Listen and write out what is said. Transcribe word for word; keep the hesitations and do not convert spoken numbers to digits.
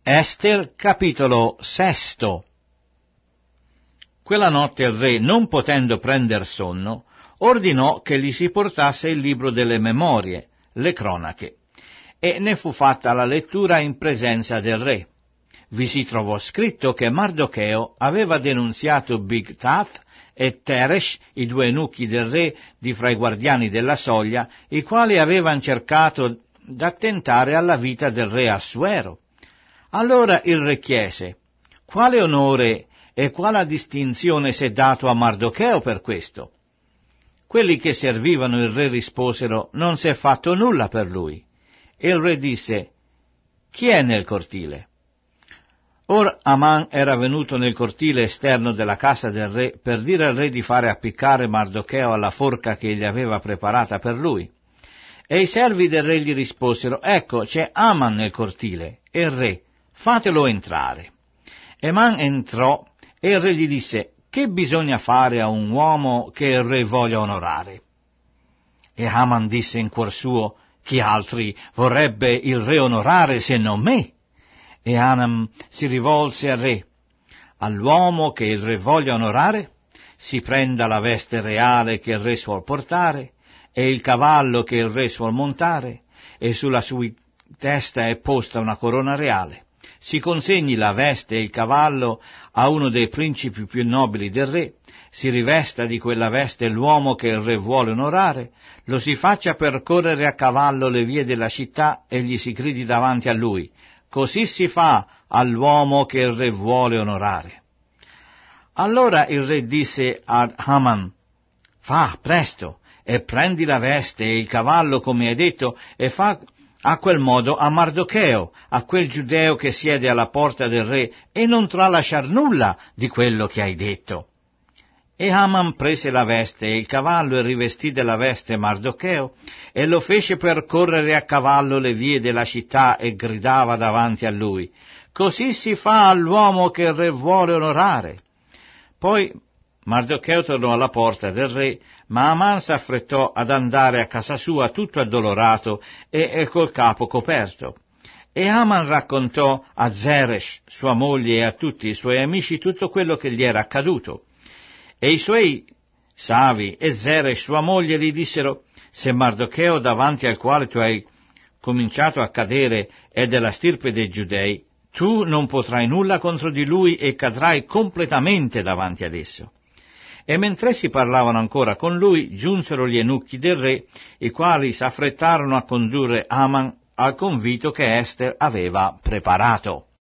Ester, capitolo sesto. Quella notte il re, non potendo prender sonno, ordinò che gli si portasse il libro delle memorie, le cronache, e ne fu fatta la lettura in presenza del re. Vi si trovò scritto che Mardocheo aveva denunziato Bigthath e Teresh, i due eunuchi del re di fra i guardiani della soglia, i quali avevano cercato d'attentare alla vita del re Assuero. Allora il re chiese: quale onore e quale distinzione si è dato a Mardocheo per questo? Quelli che servivano il re risposero: non si è fatto nulla per lui. E il re disse: chi è nel cortile? Or Aman era venuto nel cortile esterno della casa del re per dire al re di fare appiccare Mardocheo alla forca che egli aveva preparata per lui. E i servi del re gli risposero: ecco, c'è Aman nel cortile. E il re: fatelo entrare. E Aman entrò, e il re gli disse: che bisogna fare a un uomo che il re voglia onorare? E Aman disse in cuor suo: chi altri vorrebbe il re onorare se non me? E Aman si rivolse al re: all'uomo che il re voglia onorare si prenda la veste reale che il re suol portare, e il cavallo che il re suol montare, e sulla sua testa è posta una corona reale. Si consegni la veste e il cavallo a uno dei principi più nobili del re, si rivesta di quella veste l'uomo che il re vuole onorare, lo si faccia percorrere a cavallo le vie della città e gli si gridi davanti a lui: così si fa all'uomo che il re vuole onorare. Allora il re disse ad Aman: fa presto, e prendi la veste e il cavallo come hai detto, e fa a quel modo a Mardocheo, a quel giudeo che siede alla porta del re, e non tralasciar nulla di quello che hai detto. E Aman prese la veste e il cavallo e rivestì della veste Mardocheo, e lo fece percorrere a cavallo le vie della città e gridava davanti a lui: così si fa all'uomo che il re vuole onorare. Poi Mardocheo tornò alla porta del re, ma Aman s'affrettò ad andare a casa sua tutto addolorato e, e col capo coperto. E Aman raccontò a Zeresh, sua moglie, e a tutti i suoi amici tutto quello che gli era accaduto. E i suoi savi e Zeresh, sua moglie, gli dissero: se Mardocheo, davanti al quale tu hai cominciato a cadere, è della stirpe dei giudei, tu non potrai nulla contro di lui e cadrai completamente davanti ad esso. E mentre si parlavano ancora con lui, giunsero gli eunuchi del re, i quali s'affrettarono a condurre Aman al convito che Ester aveva preparato.